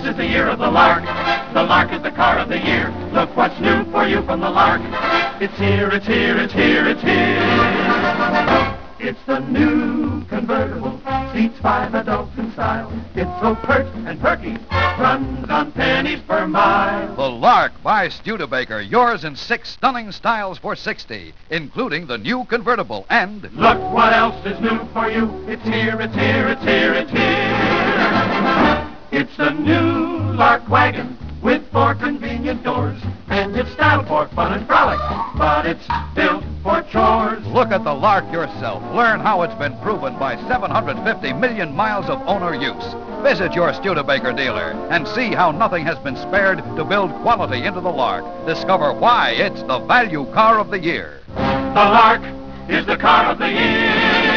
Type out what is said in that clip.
This is the year of the Lark. The Lark is the car of the year. Look what's new for you from the Lark. It's here, it's here, it's here, it's here. It's the new convertible, seats 5 adults in style. It's so pert and perky, runs on pennies per mile. The Lark by Studebaker, yours in 6 stunning styles for $60, including the new convertible and... Look what else is new for you. It's here, it's here, it's here, it's here. It's the new Lark wagon with 4 convenient doors. And it's styled for fun and frolic, but it's built for chores. Look at the Lark yourself. Learn how it's been proven by 750 million miles of owner use. Visit your Studebaker dealer and see how nothing has been spared to build quality into the Lark. Discover why it's the value car of the year. The Lark is the car of the year.